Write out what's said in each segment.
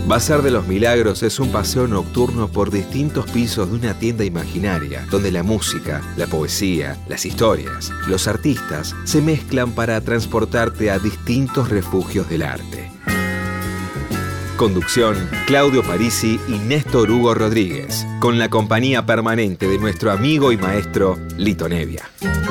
Bazar de los Milagros es un paseo nocturno por distintos pisos de una tienda imaginaria, donde la música, la poesía, las historias, los artistas se mezclan para transportarte a distintos refugios del arte. Conducción, Claudio Parisi y Néstor Hugo Rodríguez, con la compañía permanente de nuestro amigo y maestro Lito Nevia.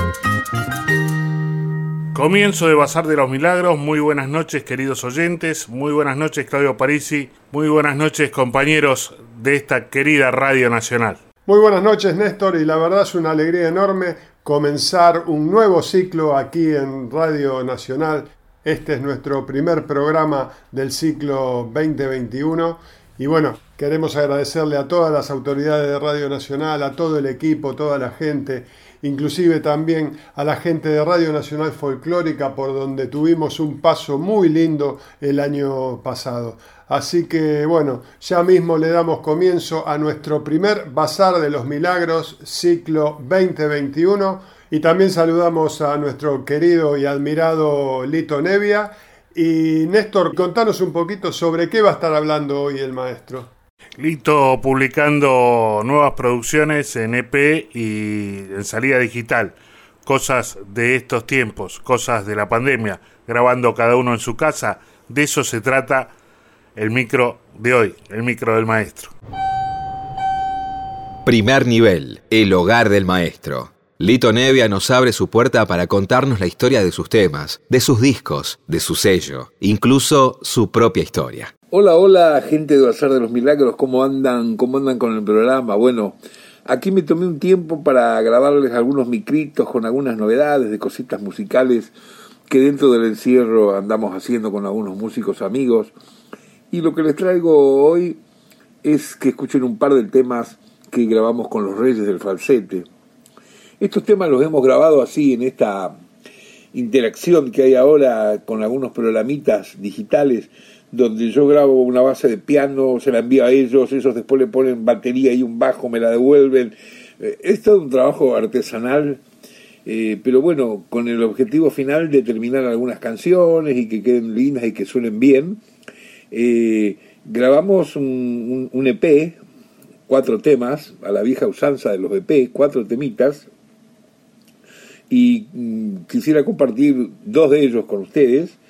Comienzo de Bazar de los Milagros. Muy buenas noches, queridos oyentes. Muy buenas noches, Claudio Parisi. Muy buenas noches, compañeros de esta querida Radio Nacional. Muy buenas noches, Néstor, y la verdad es una alegría enorme comenzar un nuevo ciclo aquí en Radio Nacional. Este es nuestro primer programa del ciclo 2021 y bueno, queremos agradecerle a todas las autoridades de Radio Nacional, a todo el equipo, toda la gente, inclusive también a la gente de Radio Nacional Folclórica, por donde tuvimos un paso muy lindo el año pasado. Así que bueno, ya mismo le damos comienzo a nuestro primer Bazar de los Milagros, ciclo 2021, y también saludamos a nuestro querido y admirado Lito Nevia. Y Néstor, contanos un poquito sobre qué va a estar hablando hoy el maestro. Lito publicando nuevas producciones en EP y en salida digital, cosas de estos tiempos, cosas de la pandemia, grabando cada uno en su casa. De eso se trata el micro de hoy, el micro del maestro. Primer nivel, el hogar del maestro. Lito Nevia nos abre su puerta para contarnos la historia de sus temas, de sus discos, de su sello, incluso su propia historia. Hola, gente de Bazar de los Milagros, ¿cómo andan con el programa? Bueno, aquí me tomé un tiempo para grabarles algunos micritos con algunas novedades de cositas musicales que dentro del encierro andamos haciendo con algunos músicos amigos. Y lo que les traigo hoy es que escuchen un par de temas que grabamos con los Reyes del Falsete. Estos temas los hemos grabado así en esta interacción que hay ahora con algunos programitas digitales, donde yo grabo una base de piano, se la envío a ellos después le ponen batería y un bajo, me la devuelven. Es todo un trabajo artesanal, pero bueno, con el objetivo final de terminar algunas canciones y que queden lindas y que suenen bien. Grabamos un EP, 4 temas, a la vieja usanza de los EP, 4 temitas, y quisiera compartir 2 de ellos con ustedes.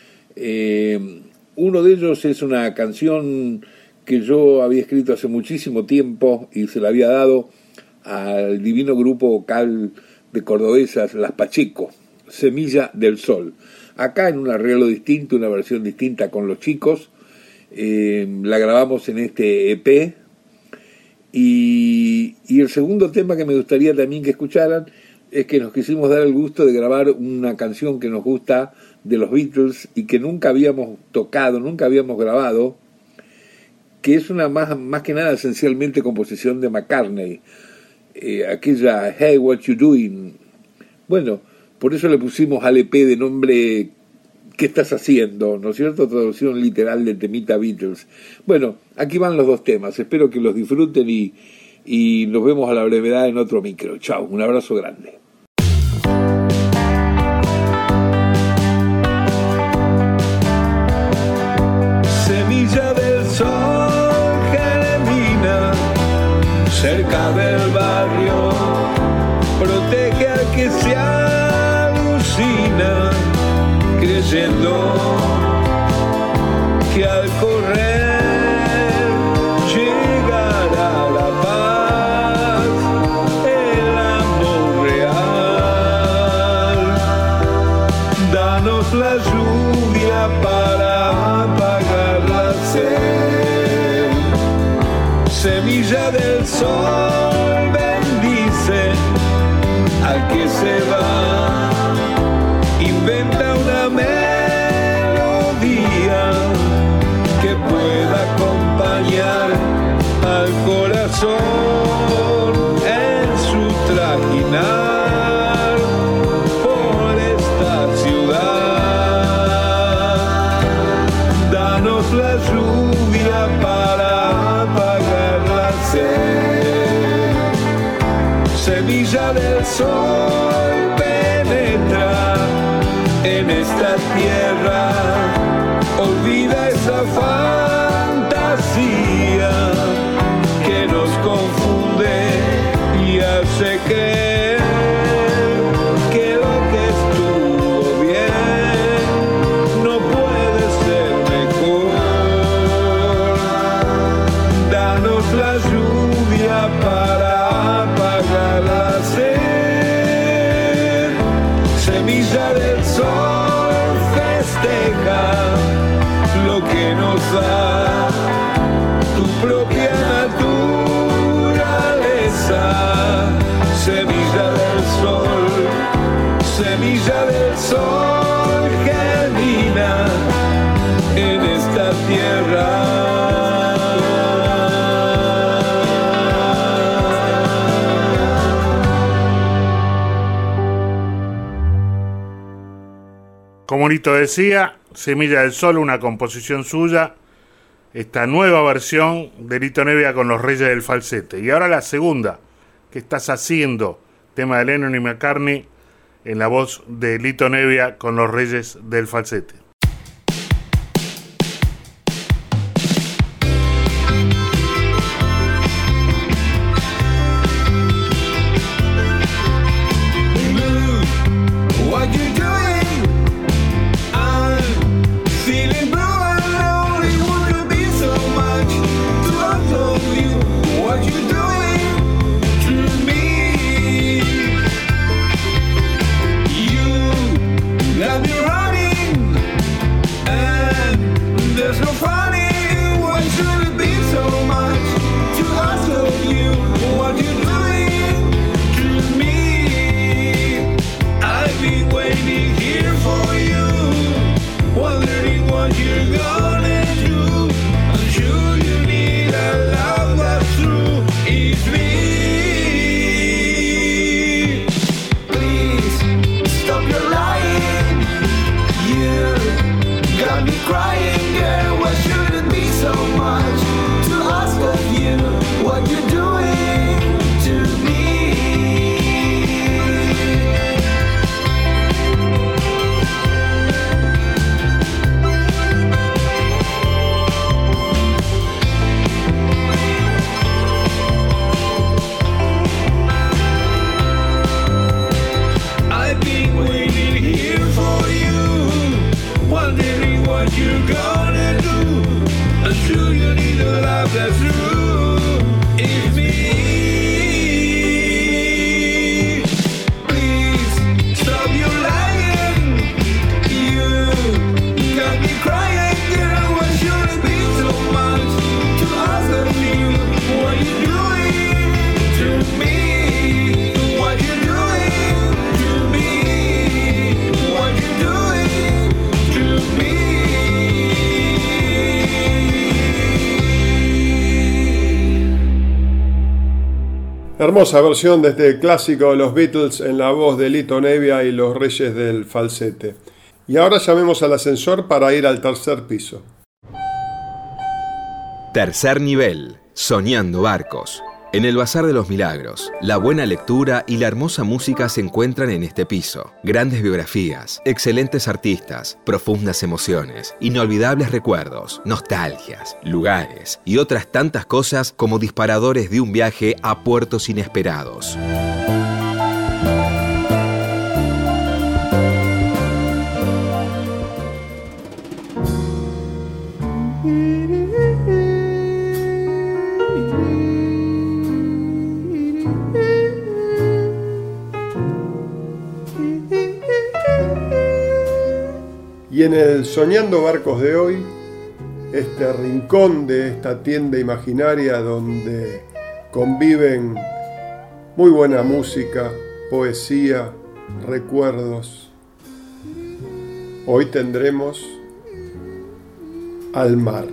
Uno de ellos es una canción que yo había escrito hace muchísimo tiempo y se la había dado al divino grupo vocal de cordobesas, Las Pacheco, Semilla del Sol. Acá en un arreglo distinto, una versión distinta con los chicos, la grabamos en este EP. Y el segundo tema que me gustaría también que escucharan es que nos quisimos dar el gusto de grabar una canción que nos gusta de los Beatles y que nunca habíamos tocado, nunca habíamos grabado, que es una más que nada esencialmente composición de McCartney, aquella Hey, What You Doing. Bueno, por eso le pusimos al EP de nombre ¿Qué estás haciendo? ¿No es cierto? Traducción literal del temita Beatles. Bueno, aquí van los 2 temas, espero que los disfruten y nos vemos a la brevedad en otro micro. Chao, un abrazo grande. Semilla del sol germina cerca del barrio, protege al que se alucina, creyendo que al correr llegará la paz, el amor real. Danos la lluvia para apagar la sed. Semilla del sol bendice al que se va. Inventa una melodía que pueda acompañar al corazón en su trajinar por esta ciudad. Danos la lluvia para apagar la sed. Semilla del sol penetra en esta tierra, olvida esa fantasía semilla del sol, festeja lo que nos da tu propia naturaleza. Semilla del sol germina en esta tierra. Como Lito decía, Semilla del Sol, una composición suya, esta nueva versión de Lito Nevia con los Reyes del Falsete. Y ahora la segunda, que estás haciendo, tema de Lennon y McCartney, en la voz de Lito Nevia con los Reyes del Falsete. Hermosa versión de este clásico de los Beatles en la voz de Lito Nevia y los Reyes del Falsete. Y ahora llamemos al ascensor para ir al tercer piso. Tercer nivel, Soñando Barcos. En el Bazar de los Milagros, la buena lectura y la hermosa música se encuentran en este piso. Grandes biografías, excelentes artistas, profundas emociones, inolvidables recuerdos, nostalgias, lugares y otras tantas cosas como disparadores de un viaje a puertos inesperados. Y en el Soñando Barcos de hoy, este rincón de esta tienda imaginaria donde conviven muy buena música, poesía, recuerdos, hoy tendremos al mar.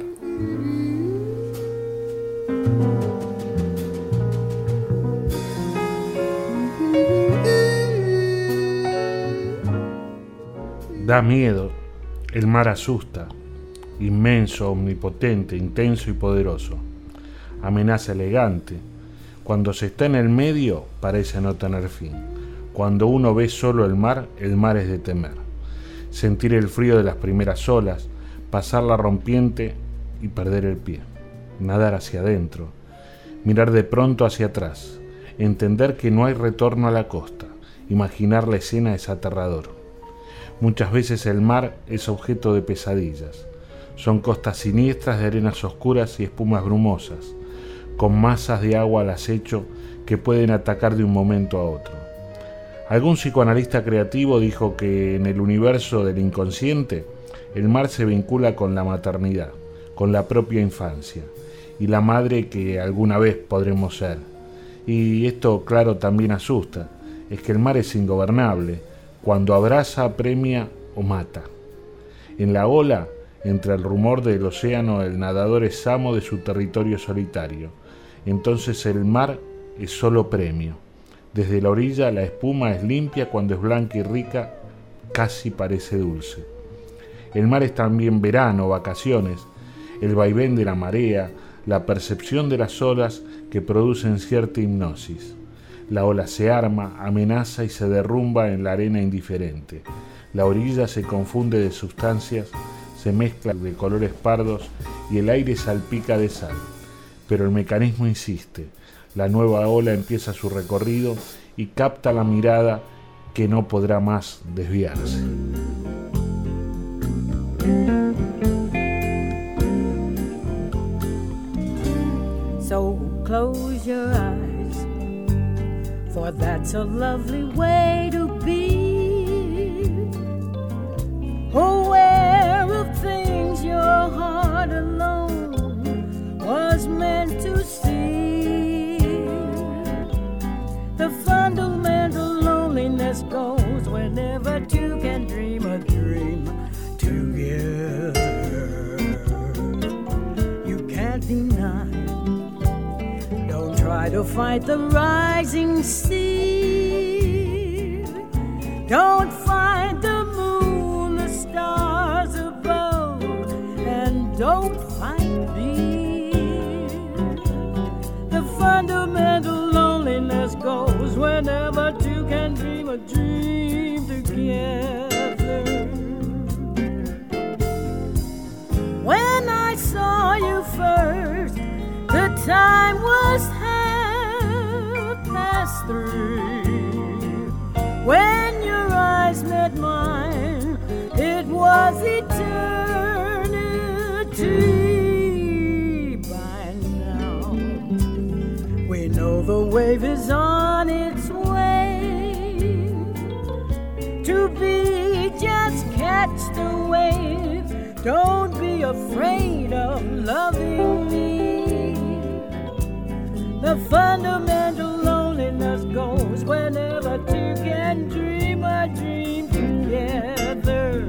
Da miedo. El mar asusta, inmenso, omnipotente, intenso y poderoso. Amenaza elegante. Cuando se está en el medio, parece no tener fin. Cuando uno ve solo el mar es de temer. Sentir el frío de las primeras olas, pasar la rompiente y perder el pie. Nadar hacia adentro, mirar de pronto hacia atrás, entender que no hay retorno a la costa. Imaginar la escena es aterrador. Muchas veces el mar es objeto de pesadillas. Son costas siniestras de arenas oscuras y espumas brumosas, con masas de agua al acecho que pueden atacar de un momento a otro. Algún psicoanalista creativo dijo que en el universo del inconsciente el mar se vincula con la maternidad, con la propia infancia y la madre que alguna vez podremos ser. Y esto, claro, también asusta. Es que el mar es ingobernable. Cuando abraza, apremia o mata. En la ola, entre el rumor del océano, el nadador es amo de su territorio solitario. Entonces el mar es solo premio. Desde la orilla la espuma es limpia, cuando es blanca y rica, casi parece dulce. El mar es también verano, vacaciones, el vaivén de la marea, la percepción de las olas que producen cierta hipnosis. La ola se arma, amenaza y se derrumba en la arena indiferente. La orilla se confunde de sustancias, se mezcla de colores pardos y el aire salpica de sal. Pero el mecanismo insiste. La nueva ola empieza su recorrido y capta la mirada que no podrá más desviarse. So close your eyes, for that's a lovely way to be. Aware of things your heart alone was meant to see. The fundamental loneliness goes whenever two can dream a dream together. You can't deny. Don't try to fight the rising sea. Don't fight the moon, the stars above, and don't fight me. The fundamental loneliness goes whenever two can dream a dream together. When I saw you first, the time was half past 3. When your eyes met mine, it was eternity. By now, we know the wave is on its way. To be, just catch the wave. Don't be afraid of loving me. The fundamental loneliness goes whenever two can dream a dream together.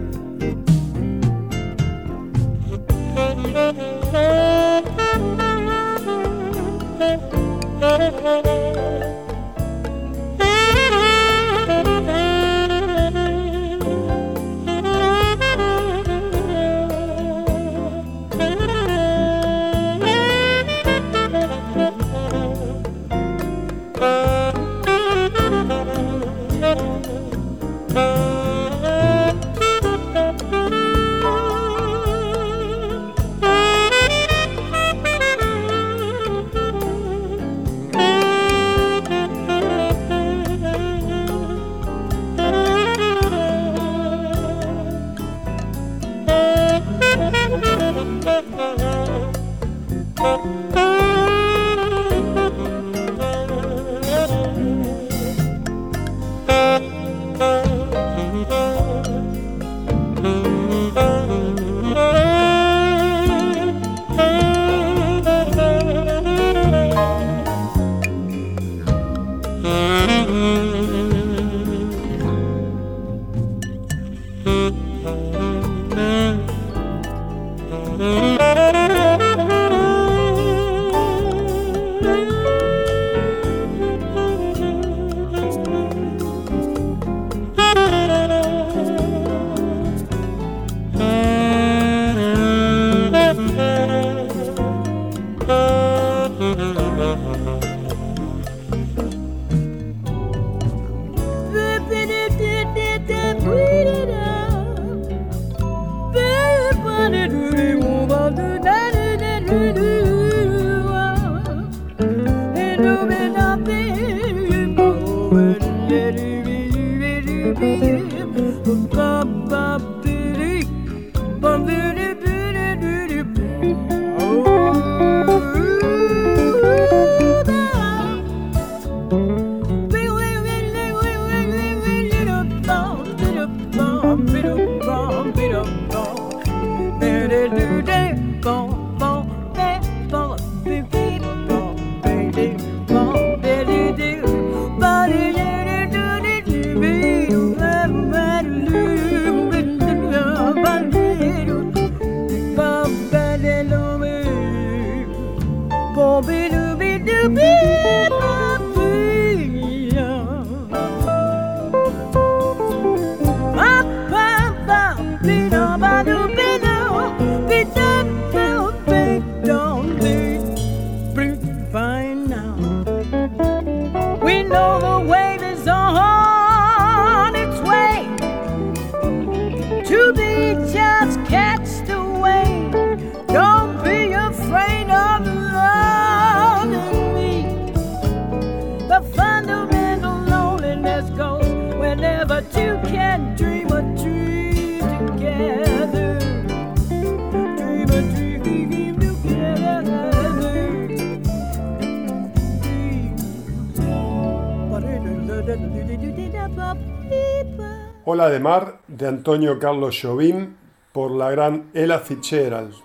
Ola de Mar, de Antonio Carlos Jobim, por la gran Ella Fitzgerald.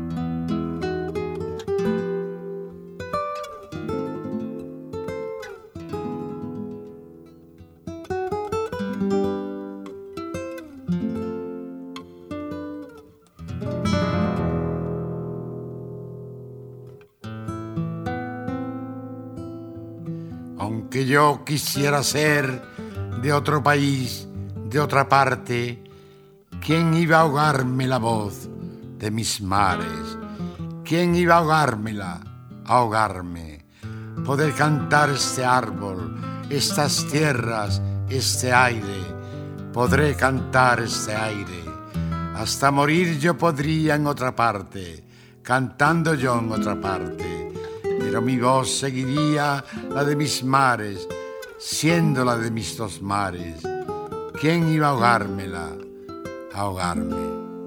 Aunque yo quisiera ser de otro país, de otra parte, ¿quién iba a ahogarme la voz de mis mares? ¿Quién iba a ahogármela, ahogarme? Poder cantar este árbol, estas tierras, este aire. Podré cantar este aire. Hasta morir yo podría en otra parte, cantando yo en otra parte. Pero mi voz seguiría la de mis mares, siendo la de mis dos mares. ¿Quién iba a ahogármela? Ahogarme.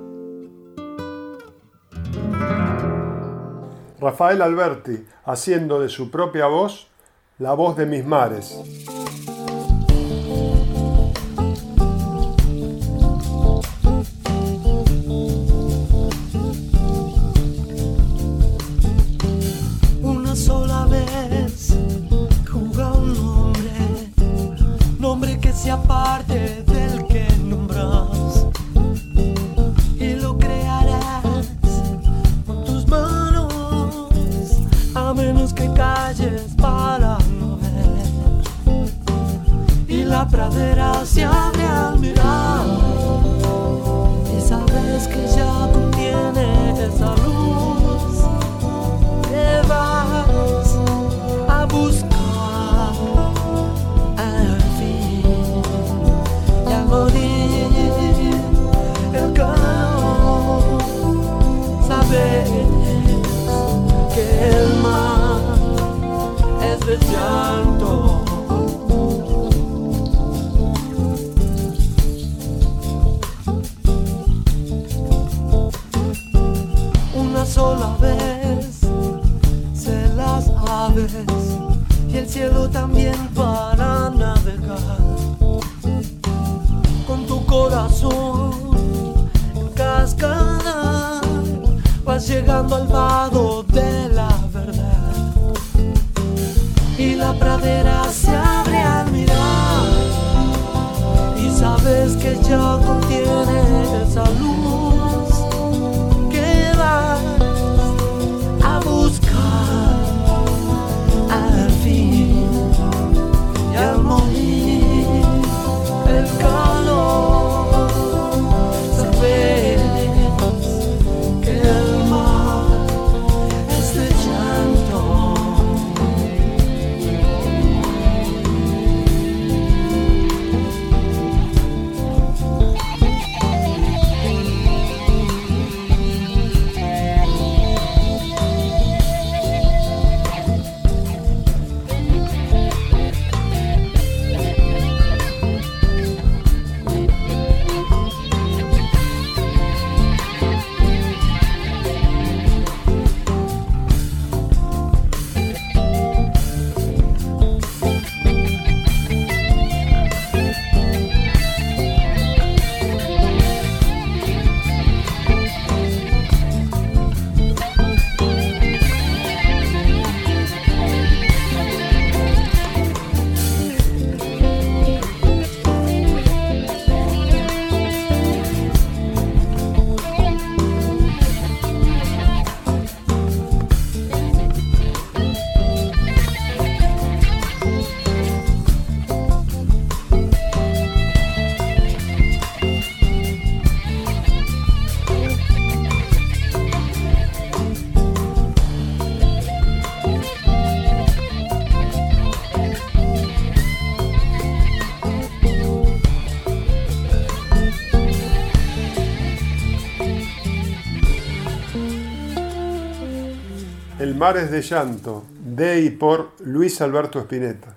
Rafael Alberti, haciendo de su propia voz la voz de mis mares. Una sola vez jugá un nombre que sea parte del que nombras, y lo crearás con tus manos, a menos que calles para no ver, y la pradera se abre al mirar, y sabes que ya contiene esa luz que vas a buscar. Morir el calor, sabes que el mar es de llanto. Una sola vez se las aves y el cielo también para navegar. Con tu corazón en cascada vas llegando al vado de la verdad, y la pradera se abre al mirar, y sabes que ya contiene esa luz que vas a buscar al fin, y al morir el calor, sabes que el mar es de llanto. El mar es de llanto, de y por Luis Alberto Spinetta.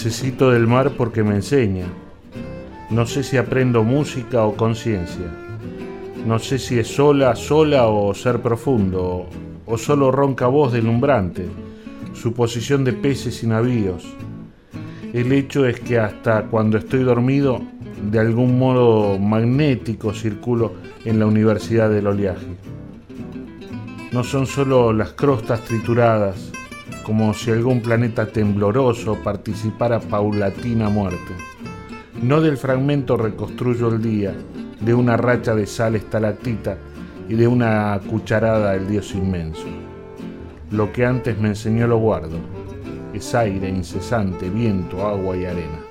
Necesito del mar porque me enseña. No sé si aprendo música o conciencia. No sé si es sola o ser profundo, o solo ronca voz deslumbrante, su posición de peces y navíos. El hecho es que hasta cuando estoy dormido, de algún modo magnético circulo en la universidad del oleaje. No son solo las crostas trituradas, como si algún planeta tembloroso participara paulatina muerte. No del fragmento reconstruyo el día, de una racha de sal estalactita y de una cucharada el Dios inmenso. Lo que antes me enseñó lo guardo, es aire incesante, viento, agua y arena.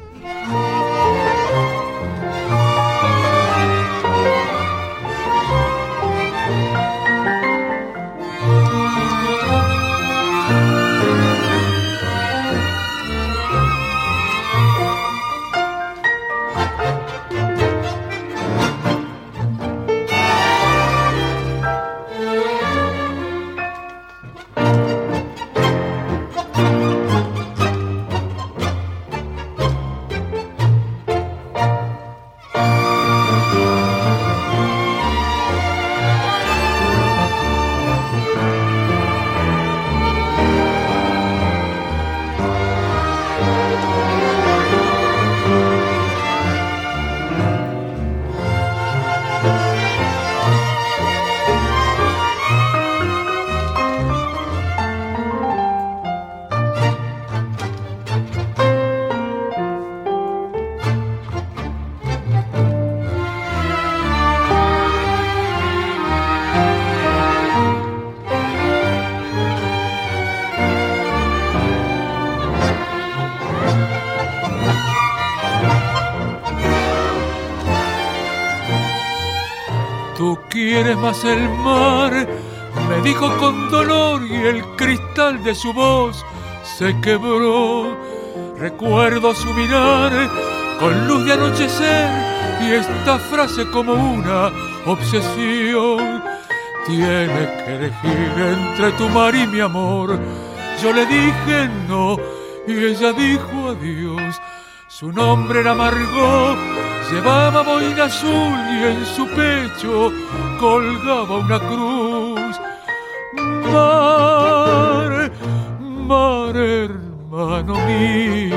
¿Quieres más el mar? Me dijo con dolor y el cristal de su voz se quebró. Recuerdo su mirar con luz de anochecer y esta frase como una obsesión. Tienes que elegir entre tu mar y mi amor. Yo le dije no y ella dijo adiós. Su nombre era Margot, llevaba boina azul y en su pecho colgaba una cruz. Mar, mar, hermano mío,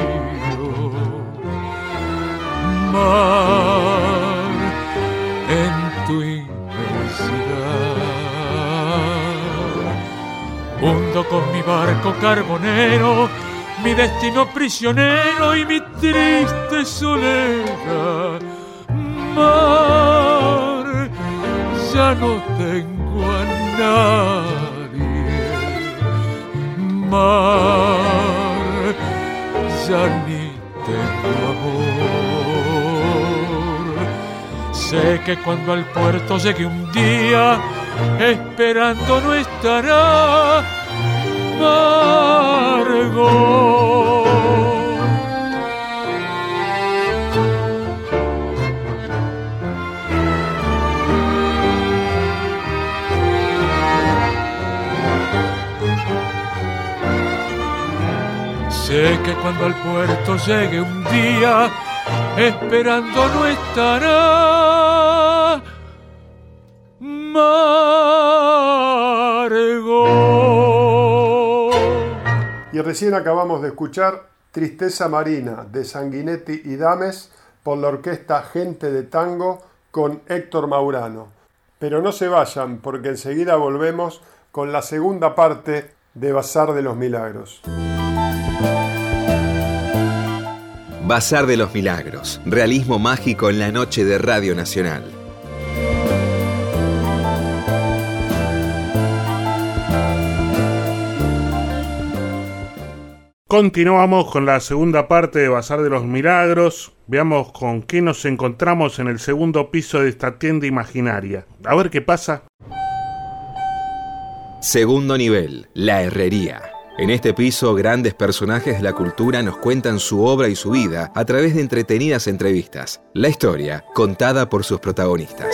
mar, en tu inmensidad. Hundo con mi barco carbonero mi destino prisionero y mi triste soledad. Mar, ya no tengo a nadie. Mar, ya ni tengo amor. Sé que cuando al puerto llegue un día, esperando no estará Margot. Sé que cuando al puerto llegue un día, esperando no estará Margot. Y recién acabamos de escuchar Tristeza Marina de Sanguinetti y Dames por la orquesta Gente de Tango con Héctor Maurano. Pero no se vayan porque enseguida volvemos con la segunda parte de Bazar de los Milagros. Bazar de los Milagros, realismo mágico en la noche de Radio Nacional. Continuamos con la segunda parte de Bazar de los Milagros. Veamos con qué nos encontramos en el segundo piso de esta tienda imaginaria. A ver qué pasa. Segundo nivel, la herrería. En este piso, grandes personajes de la cultura nos cuentan su obra y su vida a través de entretenidas entrevistas. La historia, contada por sus protagonistas.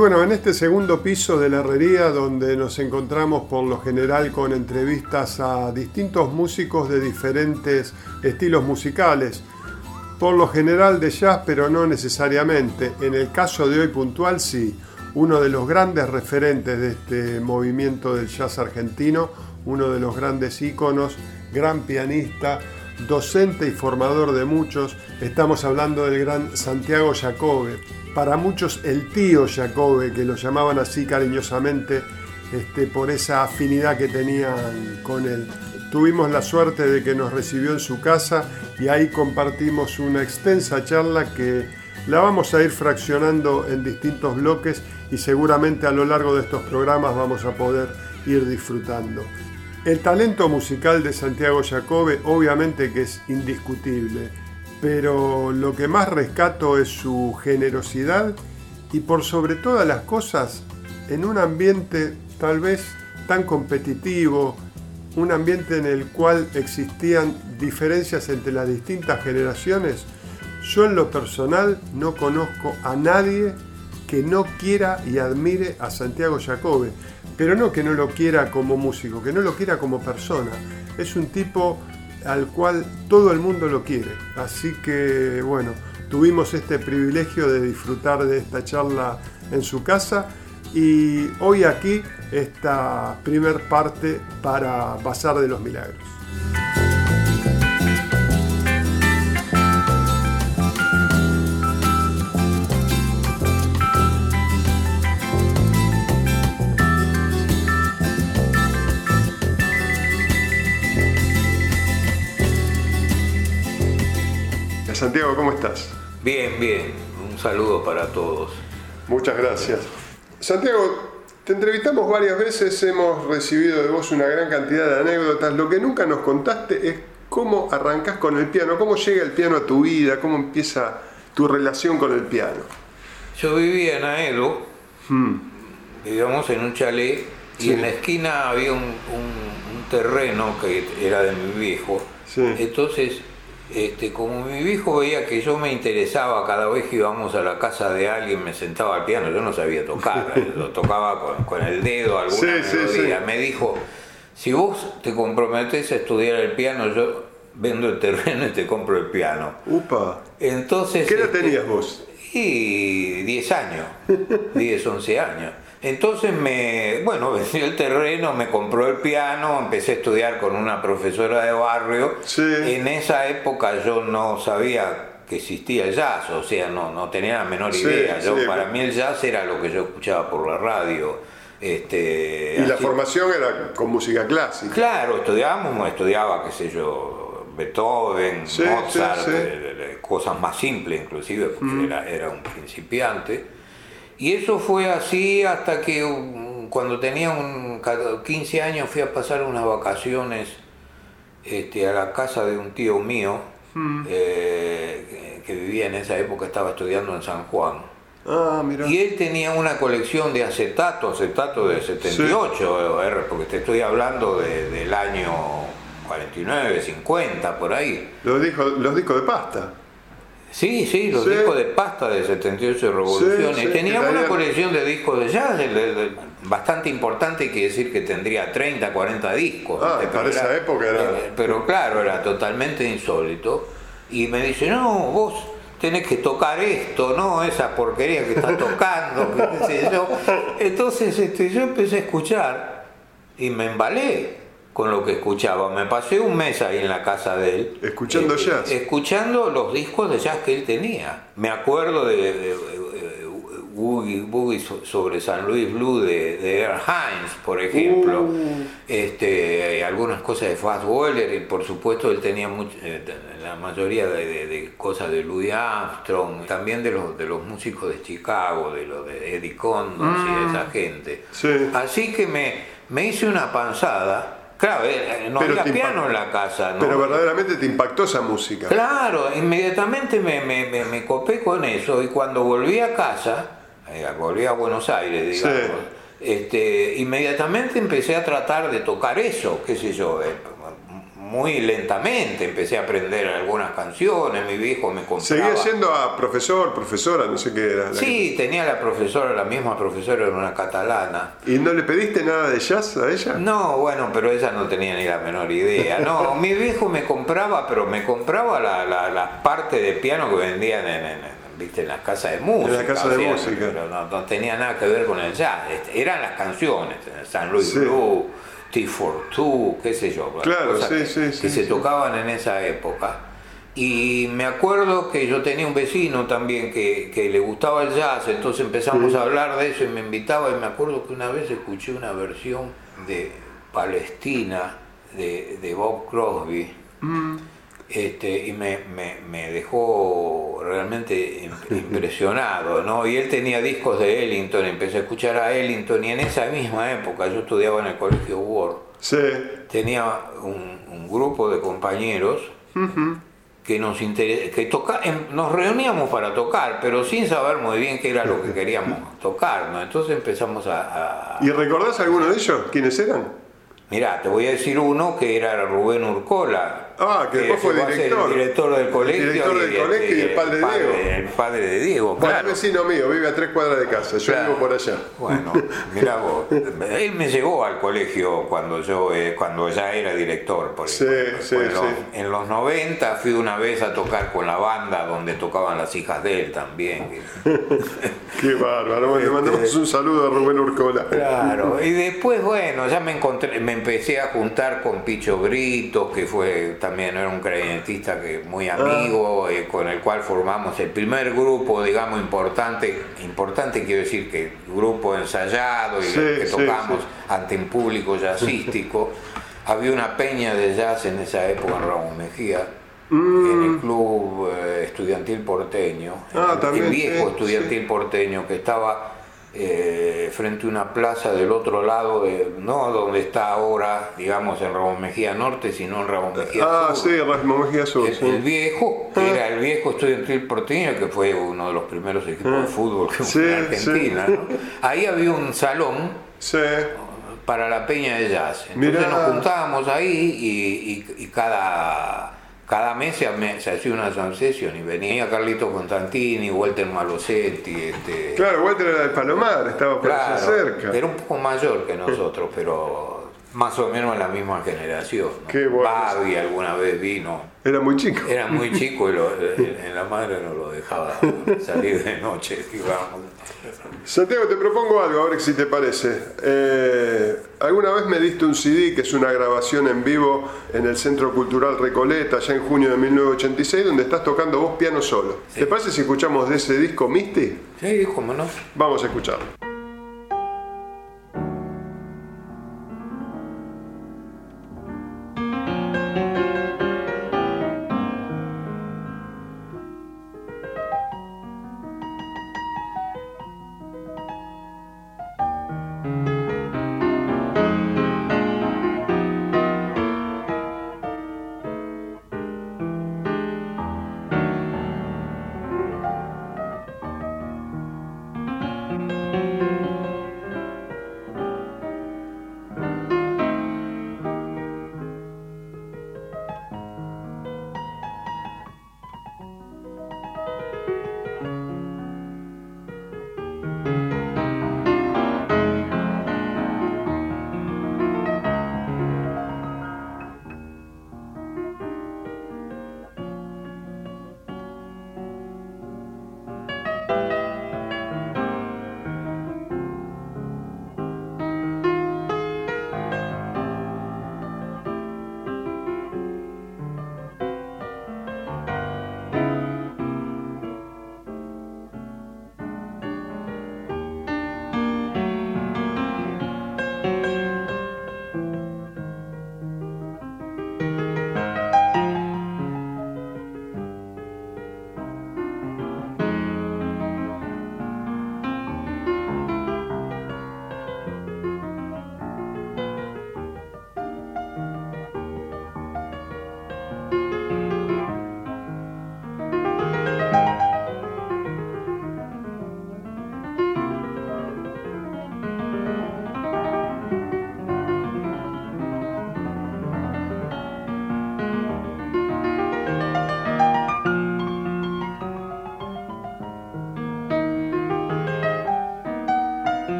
bueno, en este segundo piso de la herrería, donde nos encontramos por lo general con entrevistas a distintos músicos de diferentes estilos musicales, por lo general de jazz, pero no necesariamente. En el caso de hoy puntual, sí, uno de los grandes referentes de este movimiento del jazz argentino, uno de los grandes íconos, gran pianista, docente y formador de muchos. Estamos hablando del gran Santiago Jacobe. Para muchos el tío Jacobe, que lo llamaban así cariñosamente por esa afinidad que tenían con él. Tuvimos la suerte de que nos recibió en su casa y ahí compartimos una extensa charla que la vamos a ir fraccionando en distintos bloques y seguramente a lo largo de estos programas vamos a poder ir disfrutando. El talento musical de Santiago Jacobe obviamente que es indiscutible, pero lo que más rescato es su generosidad y por sobre todas las cosas, en un ambiente tal vez tan competitivo, un ambiente en el cual existían diferencias entre las distintas generaciones, yo en lo personal no conozco a nadie que no quiera y admire a Santiago Jacobe, pero no que no lo quiera como músico, que no lo quiera como persona. Es un tipo al cual todo el mundo lo quiere. Así que, bueno, tuvimos este privilegio de disfrutar de esta charla en su casa y hoy aquí esta primer parte para Bazar de los Milagros. Santiago, ¿cómo estás? Bien, bien. Un saludo para todos. Muchas gracias. Santiago, te entrevistamos varias veces, hemos recibido de vos una gran cantidad de anécdotas. Lo que nunca nos contaste es cómo arrancás con el piano, cómo llega el piano a tu vida, cómo empieza tu relación con el piano. Yo vivía en Aedo, vivíamos en un chalet, y en la esquina había un terreno que era de mi viejo. Sí. Entonces, como mi viejo veía que yo me interesaba cada vez que íbamos a la casa de alguien, me sentaba al piano, yo no sabía tocar, lo tocaba con el dedo alguna melodía. Sí. Me dijo, si vos te comprometés a estudiar el piano, yo vendo el terreno y te compro el piano. ¡Upa! Entonces, ¿qué edad tenías vos? Y 10 años, 10, 11 años. Entonces vendí el terreno, me compró el piano, empecé a estudiar con una profesora de barrio. Sí. En esa época yo no sabía que existía el jazz, o sea, no tenía la menor idea. Para mí el jazz era lo que yo escuchaba por la radio. Y la formación era con música clásica. Claro, estudiaba, qué sé yo, Beethoven, Mozart, cosas más simples inclusive, porque era un principiante. Y eso fue así hasta que cuando tenía 15 años fui a pasar unas vacaciones a la casa de un tío mío que vivía en esa época, estaba estudiando en San Juan. Ah, mira. Y él tenía una colección de acetato de 78, porque te estoy hablando del año 49, 50, por ahí. Los discos de pasta. Sí, los discos de pasta de 78 Revoluciones. Sí, tenía una colección de discos de jazz bastante importante, quiere decir que tendría 30, 40 discos. Para esa época era... Pero claro, era totalmente insólito. Y me dice, no, vos tenés que tocar esto, no esa porquería que estás tocando, qué sé yo. Entonces yo empecé a escuchar y me embalé con lo que escuchaba. Me pasé un mes ahí en la casa de él. ¿Escuchando jazz? Escuchando los discos de jazz que él tenía. Me acuerdo de Boogie sobre San Luis Blue de Earl Hines, por ejemplo. Algunas cosas de Fats Waller, y por supuesto él tenía la mayoría de cosas de Louis Armstrong, también de los músicos de Chicago, de los de Eddie Condon y de esa gente. Sí. Así que me hice una panzada. Claro, no había piano en la casa, ¿no? Pero verdaderamente te impactó esa música. Claro, inmediatamente me copé con eso, y cuando volví a casa, volví a Buenos Aires, digamos, inmediatamente empecé a tratar de tocar eso, qué sé yo, muy lentamente empecé a aprender algunas canciones, mi viejo me compraba. ¿Seguía siendo a profesora, no sé qué era? Sí, tenía la misma profesora, era una catalana. ¿Y no le pediste nada de jazz a ella? No, bueno, pero ella no tenía ni la menor idea. No, mi viejo me compraba, pero me compraba la parte de piano que vendían en las casas de música. En la casa de música. Pero no tenía nada que ver con el jazz. Eran las canciones, San Luis Blue, T42, qué sé yo. Claro, que se tocaban en esa época. Y me acuerdo que yo tenía un vecino también que le gustaba el jazz, entonces empezamos a hablar de eso y me invitaba, y me acuerdo que una vez escuché una versión de Palestina de Bob Crosby. Y me dejó realmente impresionado, ¿no? Y él tenía discos de Ellington, empecé a escuchar a Ellington, y en esa misma época yo estudiaba en el colegio Ward. Sí. Tenía un grupo de compañeros que nos reuníamos para tocar, pero sin saber muy bien qué era lo que queríamos tocar, ¿no? Entonces empezamos a... ¿Y recordás alguno de ellos? ¿Quiénes eran? Mirá, te voy a decir uno que era Rubén Urcola. Que después fue director. El director del colegio. El director del colegio y el padre de Diego. El padre de Diego, bueno, claro. Es vecino mío, vive a 3 cuadras de casa, yo vivo por allá. Bueno, mirá vos, él me llevó al colegio cuando ya era director. En los 90 fui una vez a tocar con la banda donde tocaban las hijas de él también. Qué bárbaro, le mandamos un saludo a Rubén Urcola. Claro, y después, bueno, ya me empecé a juntar con Picho Brito, que también era un clarinetista muy amigo, con el cual formamos el primer grupo, digamos, importante quiero decir que grupo ensayado y que tocamos ante un público jazzístico. Había una peña de jazz en esa época en Ramos Mejía, en el club estudiantil porteño, el viejo estudiantil porteño, que estaba frente a una plaza del otro lado, no donde está ahora, digamos, en Ramón Mejía Norte, sino en Ramón Mejía Sur. Sí, Ramón Mejía Sur. El viejo, que era el viejo estudiantil porteño, que fue uno de los primeros equipos de fútbol que hubo en Argentina, ¿no? Ahí había un salón para la peña de jazz. Entonces nos juntábamos ahí y cada mes se hacía una jam session y venía Carlito Constantini, Walter Malosetti. Claro, Walter era del Palomar, estaba por allá cerca. Era un poco mayor que nosotros, pero más o menos en la misma generación, ¿no? Qué bueno. Babi alguna vez vino. Era muy chico. Era muy chico y en la madre no lo dejaba salir de noche, digamos. Santiago, te propongo algo, a ver si te parece. Alguna vez me diste un CD, que es una grabación en vivo en el Centro Cultural Recoleta, allá en junio de 1986, donde estás tocando vos piano solo. Sí. ¿Te parece si escuchamos de ese disco Misty? Sí, cómo no. Vamos a escucharlo.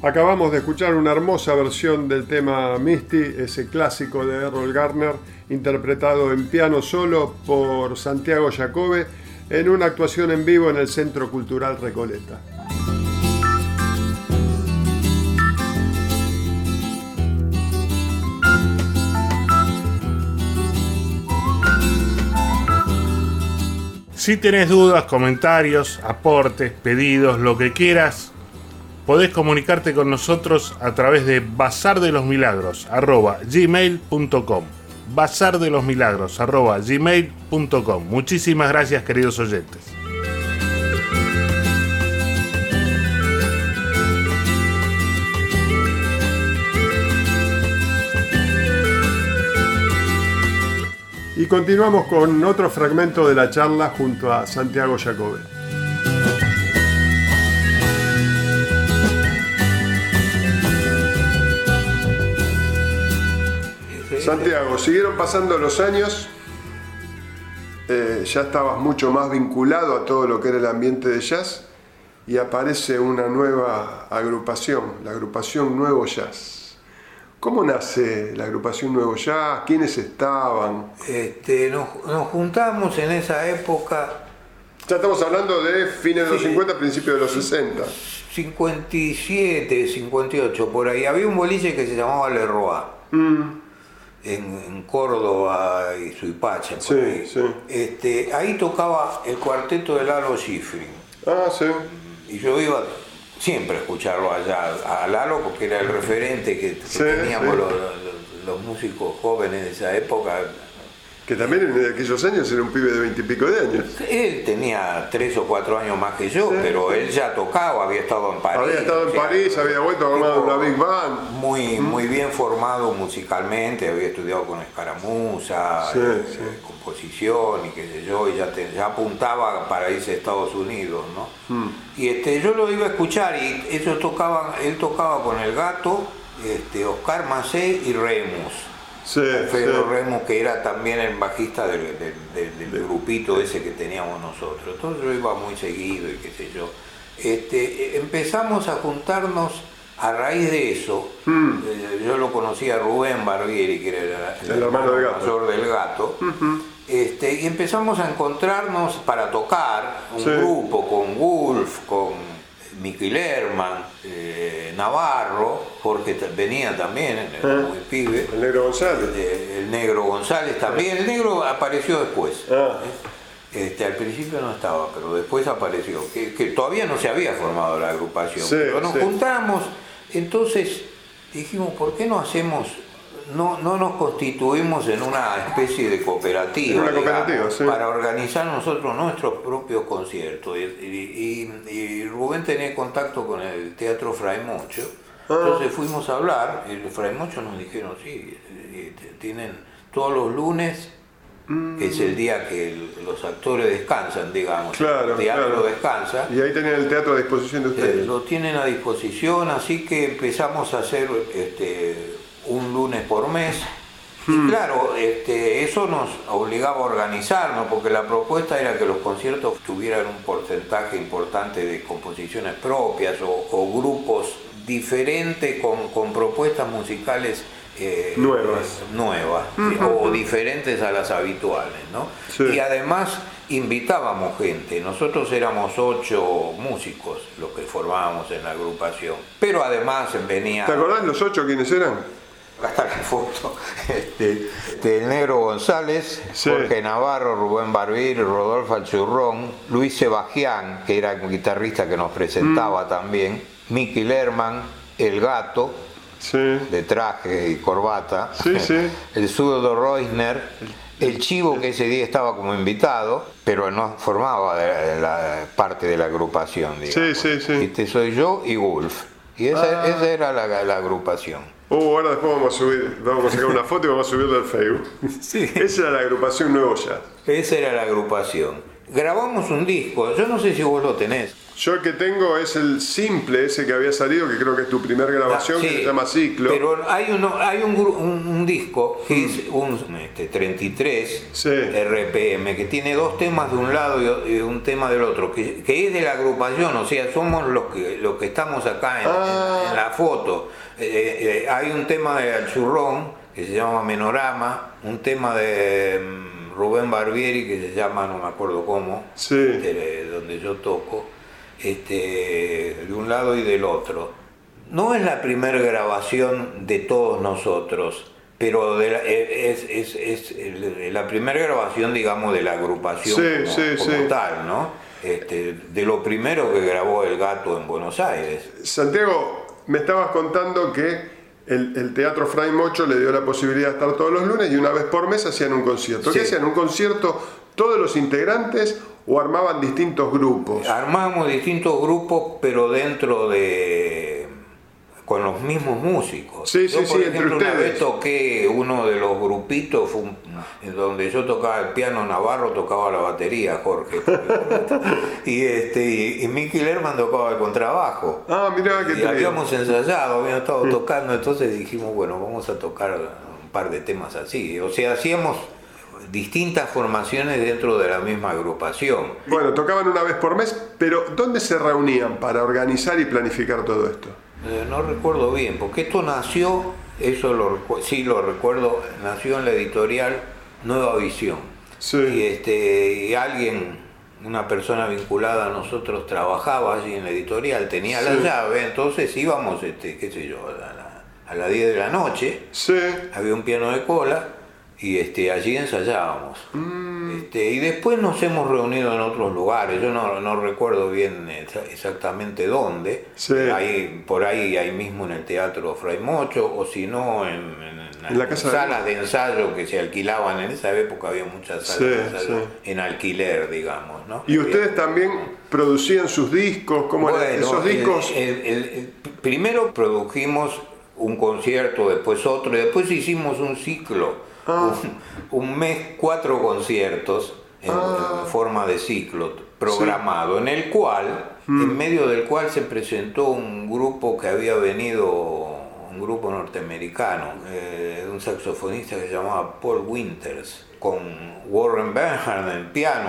Acabamos de escuchar una hermosa versión del tema Misty, ese clásico de Errol Garner, interpretado en piano solo por Santiago Jacobe en una actuación en vivo en el Centro Cultural Recoleta. Si tenés dudas, comentarios, aportes, pedidos, lo que quieras, podés comunicarte con nosotros a través de bazardelosmilagros@gmail.com. bazardelosmilagros@gmail.com. Muchísimas gracias, queridos oyentes. Y continuamos con otro fragmento de la charla junto a Santiago Jacobe. Santiago, siguieron pasando los años, ya estabas mucho más vinculado a todo lo que era el ambiente de jazz y aparece una nueva agrupación, la agrupación Nuevo Jazz. ¿Cómo nace la agrupación Nuevo Jazz? ¿Quiénes estaban? Nos juntamos en esa época. Ya estamos hablando de fines de los 50, principios de los 60. 57, 58, por ahí. Había un boliche que se llamaba Le Roi. En Córdoba y Suipacha. Sí, ahí. Sí. Ahí tocaba el cuarteto de Lalo Schifrin. Ah, sí. Y yo iba siempre a escucharlo allá, a Lalo, porque era el referente que teníamos los músicos jóvenes de esa época. Que también en aquellos años era un pibe de 20 y pico de años. Él tenía 3 o 4 años más que yo, pero él ya tocaba, había estado en París. Había estado en París, había vuelto a formar una Big Band. Muy bien formado musicalmente, había estudiado con escaramuza, composición y qué sé yo, y ya apuntaba para irse a Estados Unidos, ¿no? Y yo lo iba a escuchar y ellos él tocaba con el Gato, Oscar Macé y Remus. Pedro Remus, que era también el bajista del grupito ese que teníamos nosotros. Entonces yo iba muy seguido y qué sé yo. Empezamos a juntarnos a raíz de eso. Yo lo conocí a Rubén Barbieri, que era el hermano mayor del Gato. Y empezamos a encontrarnos para tocar un grupo con Wolf, con Mickey Lerman, Navarro, Jorge venía también, muy pibe. El Negro González. El Negro González también. El Negro apareció después. Al principio no estaba, pero después apareció. Que todavía no se había formado la agrupación. Pero nos juntamos, entonces dijimos, ¿por qué no hacemos... No nos constituimos en una especie de cooperativa, para organizar nosotros nuestros propios conciertos. Y Rubén tenía contacto con el Teatro Fray Mocho, entonces fuimos a hablar, y el Fray Mocho nos dijeron, sí, tienen todos los lunes, que es el día que los actores descansan, digamos, el teatro descansa. Y ahí tenían el teatro a disposición de ustedes. Lo tienen a disposición, así que empezamos a hacer... un lunes por mes. Y claro, eso nos obligaba a organizarnos, porque la propuesta era que los conciertos tuvieran un porcentaje importante de composiciones propias o grupos diferentes con propuestas musicales nuevas, o diferentes a las habituales, ¿no? Y además invitábamos gente. Nosotros éramos 8 músicos los que formábamos en la agrupación, pero además venía... ¿Te acordás los 8 quiénes eran? Acá está la foto. El Negro González, Jorge Navarro, Rubén Barbieri, Rodolfo Alchurrón, Luis Sebastián, que era un guitarrista que nos presentaba también, Mickey Lerman, el Gato, de traje y corbata, el zurdo Reusner, el Chivo, que ese día estaba como invitado, pero no formaba parte de la agrupación, digamos. Este soy yo y Wolf. Y esa era la agrupación. Ahora después vamos a sacar una foto y vamos a subirla al Facebook. Esa era la agrupación Nuevo Jazz. Esa era la agrupación. grabamos un disco, yo no sé si vos lo tenés. Yo el que tengo es el simple, ese que había salido, que creo que es tu primera grabación, sí, que se llama Ciclo. Pero hay un disco que es un 33 RPM, que tiene 2 temas de un lado y un tema del otro, que es de la agrupación, o sea, somos los que estamos acá en la foto. Hay un tema de Alchurrón, que se llama Menorama, un tema de Rubén Barbieri, que se llama, no me acuerdo cómo, donde yo toco. De un lado y del otro. No es la primera grabación de todos nosotros, pero es la primera grabación, digamos, de la agrupación como tal, ¿no? De lo primero que grabó El Gato en Buenos Aires. Santiago, me estabas contando que el Teatro Fray Mocho le dio la posibilidad de estar todos los lunes y una vez por mes hacían un concierto. ¿Qué hacían? ¿Un concierto todos los integrantes o armaban distintos grupos? Armábamos distintos grupos, pero dentro con los mismos músicos. Yo, por ejemplo, una vez toqué uno de los grupitos donde yo tocaba el piano, Navarro tocaba la batería, Jorge. y Mickey Lerman tocaba el contrabajo. Mirá que habíamos ensayado, habíamos estado tocando, entonces dijimos, bueno, vamos a tocar un par de temas así. O sea, hacíamos distintas formaciones dentro de la misma agrupación. Bueno, tocaban una vez por mes, pero ¿dónde se reunían para organizar y planificar todo esto? No recuerdo bien, porque esto nació, sí lo recuerdo, nació en la editorial Nueva Visión. Y alguien, una persona vinculada a nosotros, trabajaba allí en la editorial, tenía la llave, entonces íbamos, qué sé yo, a las 10 de la noche, había un piano de cola, y allí ensayábamos. Y después nos hemos reunido en otros lugares, yo no recuerdo bien exactamente dónde, por ahí mismo en el Teatro Fray Mocho, o si no en las salas de ensayo que se alquilaban en esa época, había muchas salas de ensayo en alquiler, digamos, ¿no? ¿Y ustedes también producían sus discos? ¿Cómo eran esos discos? Primero produjimos un concierto, después otro, y después hicimos un ciclo. Un mes, 4 conciertos en forma de ciclo programado, en el cual, en medio del cual se presentó un grupo que había venido, un grupo norteamericano, un saxofonista que se llamaba Paul Winters, con Warren Bernhardt en piano,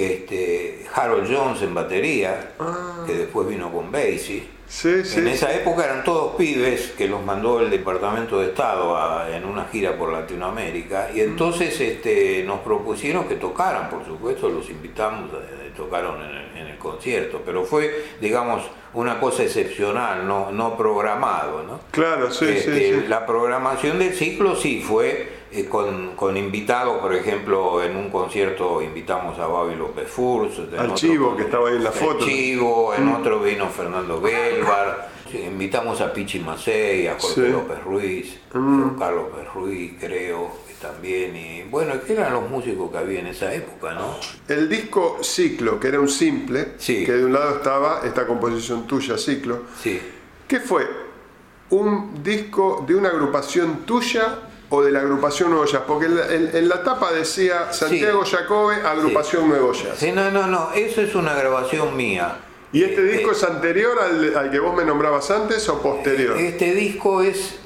Harold Jones en batería, que después vino con Basie. En esa época eran todos pibes que los mandó el Departamento de Estado en una gira por Latinoamérica, y entonces nos propusieron que tocaran, por supuesto, los invitamos, tocaron en el concierto, pero fue, digamos, una cosa excepcional, no programado, ¿no? Claro, La programación del ciclo fue con invitados, por ejemplo, en un concierto invitamos a Babi López Furz, al Chivo, que estaba ahí en la foto. Chivo, en otro vino Fernando Gelbar, invitamos a Pichi Macei, a Jorge López Ruiz, Carlos López Ruiz, creo que también, y bueno, que eran los músicos que había en esa época, ¿no? El disco Ciclo, que era un simple, que de un lado estaba esta composición tuya, Ciclo. ¿Qué fue? ¿Un disco de una agrupación tuya o de la agrupación Nuevo Jazz? Porque en la tapa decía Santiago Jacobe, agrupación Nuevo Jazz. No, eso es una grabación mía. ¿Y este disco es anterior al que vos me nombrabas antes o posterior? Este disco es,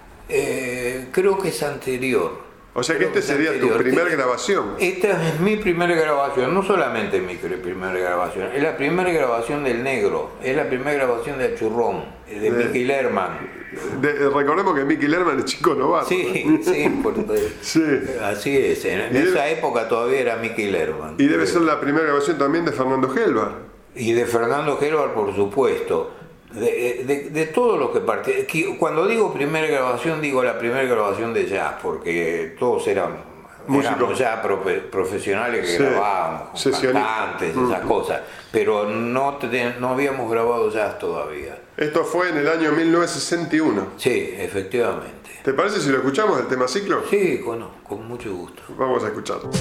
creo que es anterior. O sea que este sería tu primer grabación. Esta es mi primera grabación, no solamente mi primera grabación, es la primera grabación del Negro, es la primera grabación de Churrón, de Mickey Lerman. Recordemos que Mickey Lerman es Chico Novato. Así es, en esa época todavía era Mickey Lerman. Y debe ser la primera grabación también de Fernando Gelbar. Y de Fernando Gelbar, por supuesto. De todo lo que parte. Cuando digo primera grabación, digo la primera grabación de jazz, porque todos éramos ya profesionales que grabábamos, cantantes, esas cosas, pero no habíamos grabado jazz todavía. Esto fue en el año 1961. Sí, efectivamente. ¿Te parece si lo escuchamos, el tema Ciclo? Sí, con mucho gusto. Vamos a escucharlo.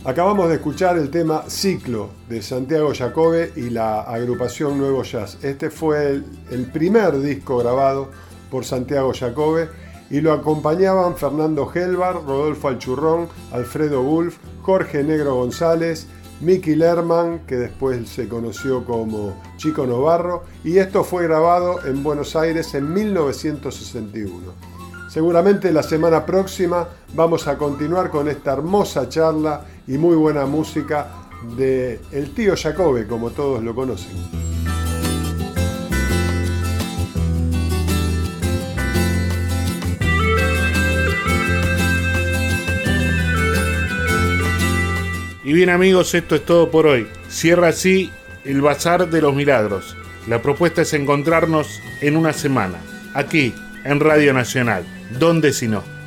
Acabamos de escuchar el tema Ciclo de Santiago Jacobe y la agrupación Nuevo Jazz. Este fue el primer disco grabado por Santiago Jacobe y lo acompañaban Fernando Gelbar, Rodolfo Alchurrón, Alfredo Wolf, Jorge Negro González, Miki Lerman, que después se conoció como Chico Novarro, y esto fue grabado en Buenos Aires en 1961. Seguramente la semana próxima vamos a continuar con esta hermosa charla y muy buena música de el tío Jacobe, como todos lo conocen. Y bien amigos, esto es todo por hoy. Cierra así el Bazar de los Milagros. La propuesta es encontrarnos en una semana, aquí en Radio Nacional. ¿Dónde si no?